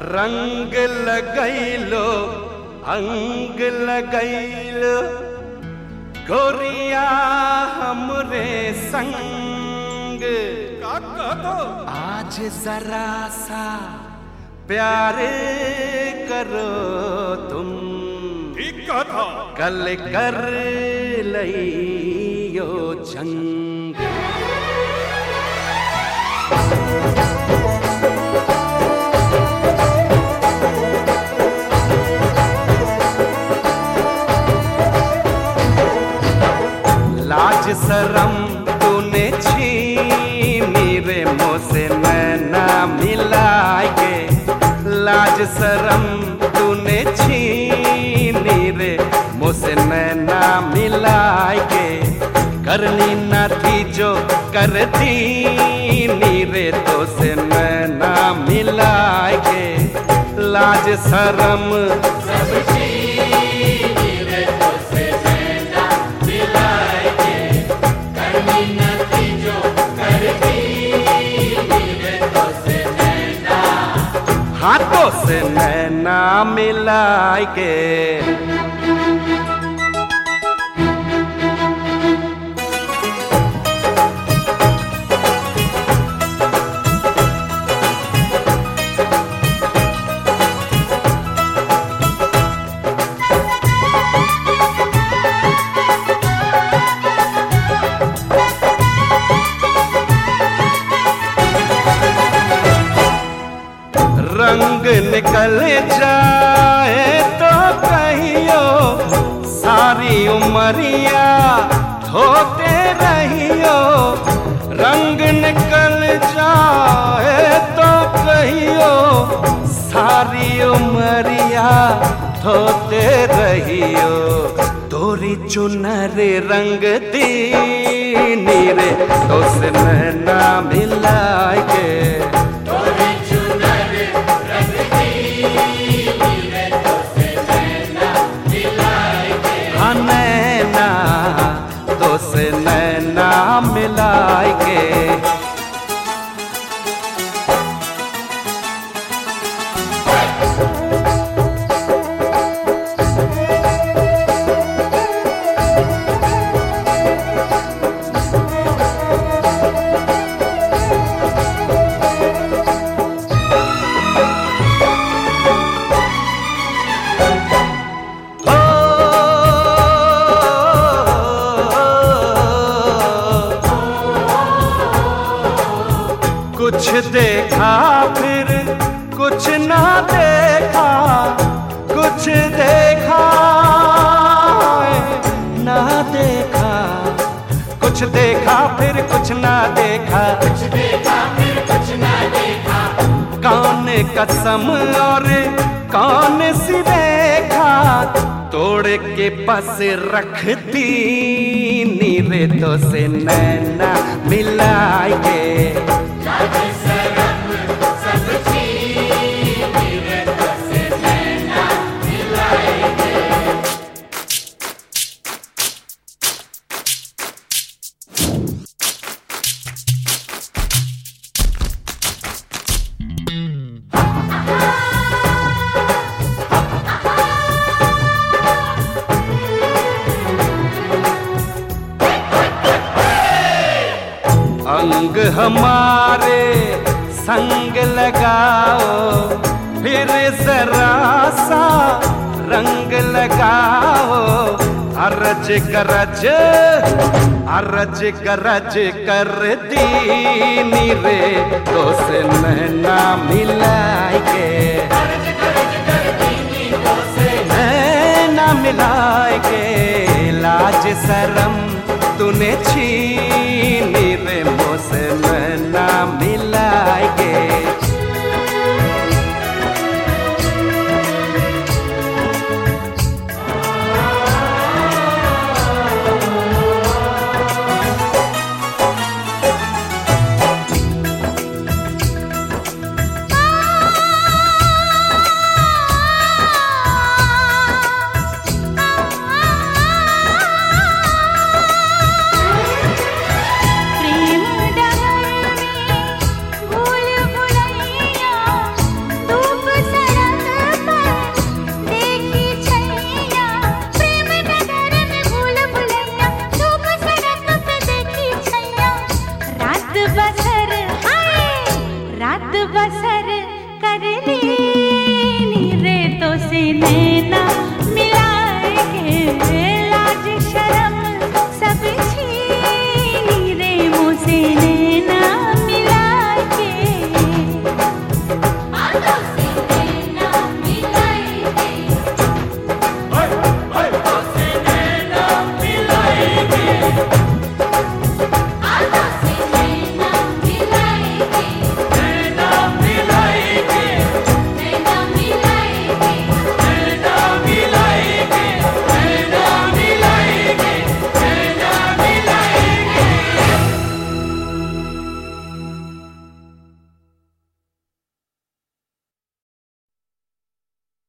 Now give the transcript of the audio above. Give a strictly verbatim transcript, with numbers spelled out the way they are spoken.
रंग लगैलो अंग लगैलो गोरिया हमरे संग का कहतो आज जरा सा प्यार करो तुम ठीक कहता कल कर लियो जंग। लाज शरम तूने छीनी रे मुझसे नैना मिलाए के, लाज शरम तूने छीनी रे मुझसे नैना मिलाए के, करनी न थी जो करती नी रे तो से नैना मिलाए के, लाज शरम सब छीनी रे तो से नैना मिलाए के, करनी न थी जो करती नी रे तो से नैना, हाथों से नैना मिलाए के। रंग निकल जाए तो कहियो सारी उमरिया धोते रहियो, रंग निकल जाए तो कहियो सारी उमरिया धोते रहियो, तोरी चुनर रंग दीनी रे तो से नैना मिलाए के, नैना तो से नैना मिलाए के। कुछ देखा फिर कुछ ना देखा, कुछ देखा ना देखा, कुछ देखा फिर कुछ ना देखा, कुछ देखा फिर कुछ ना देखा, कौन कसम और कौन सी देखा, तोड़ के पास रखती नी रे तो से नैना मिलाए के, लाज शरम सब छीनी रे तो से नैना मिलाए के। अंग हमारे संग लगाओ फिर जरा सा रंग लगाओ, अरज गरज अरज गरज कर दीनी रे तो से नैना मिलाए के, अर्ज कर्ज कर दीनी तो से नैना मिलाए के, लाज शरम तूने छीनी